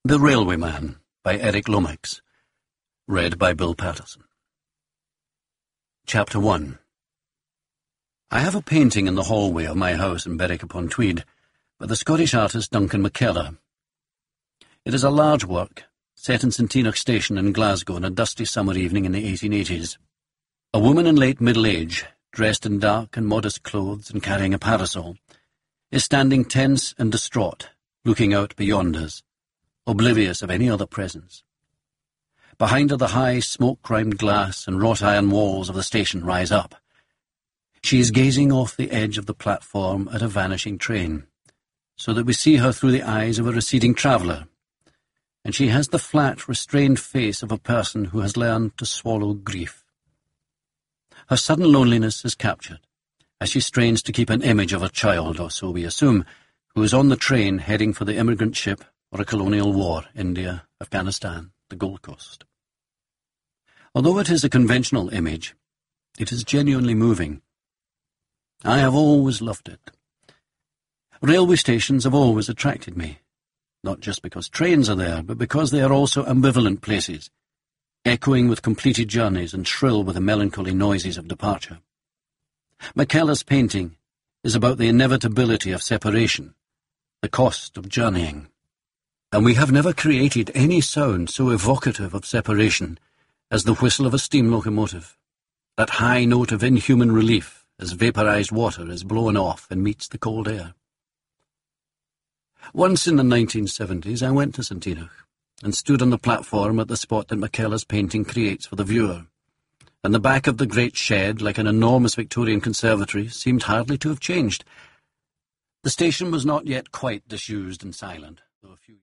The Railwayman by Eric Lomax. Read by Bill Patterson. Chapter 1. I have a painting in the hallway of my house in Berwick-upon-Tweed by the Scottish artist Duncan McKellar. It is a large work, set in St Enoch Station in Glasgow on a dusty summer evening in the 1880s. A woman in late middle age, dressed in dark and modest clothes and carrying a parasol, is standing tense and distraught, looking out beyond us, oblivious of any other presence. Behind her the high, smoke-grimed glass and wrought-iron walls of the station rise up. She is gazing off the edge of the platform at a vanishing train, so that we see her through the eyes of a receding traveller, and she has the flat, restrained face of a person who has learned to swallow grief. Her sudden loneliness is captured, as she strains to keep an image of a child, or so we assume, who is on the train heading for the immigrant ship or a colonial war, India, Afghanistan, the Gold Coast. Although it is a conventional image, it is genuinely moving. I have always loved it. Railway stations have always attracted me, not just because trains are there, but because they are also ambivalent places, echoing with completed journeys and shrill with the melancholy noises of departure. McKellar's painting is about the inevitability of separation, the cost of journeying. And we have never created any sound so evocative of separation as the whistle of a steam locomotive, that high note of inhuman relief as vaporized water is blown off and meets the cold air. Once in the 1970s I went to St Enoch and stood on the platform at the spot that McKellar's painting creates for the viewer, and the back of the great shed, like an enormous Victorian conservatory, seemed hardly to have changed. The station was not yet quite disused and silent, though a few